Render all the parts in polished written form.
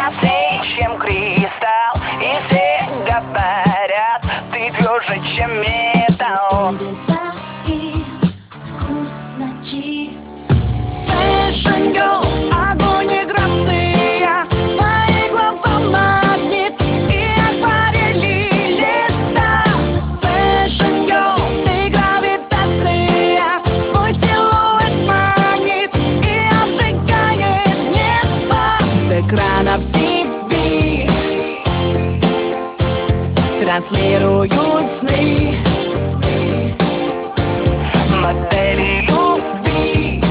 красный, чем кристалл. И все говорят, ты тверже, чем металл. И вкусно чип. Fashion girl, огонь и грация, твои глаза магнит и акварели листа. Fashion girl, ты гравитация, твой силуэт манит и обжигает небо. С экранов TV транслируют сны модели любви.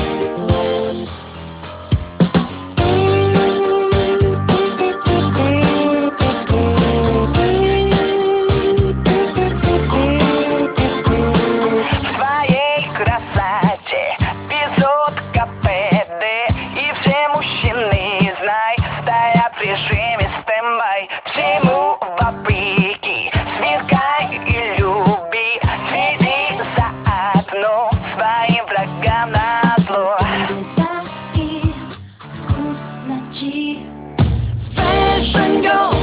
В твоей красоте высотка ПД, и все мужчины, знай, стоят в режиме стендбай. Всему вопреки, сверкай и люби, свети за окном своим врагам назло. И вкусно чип. Fashion girl,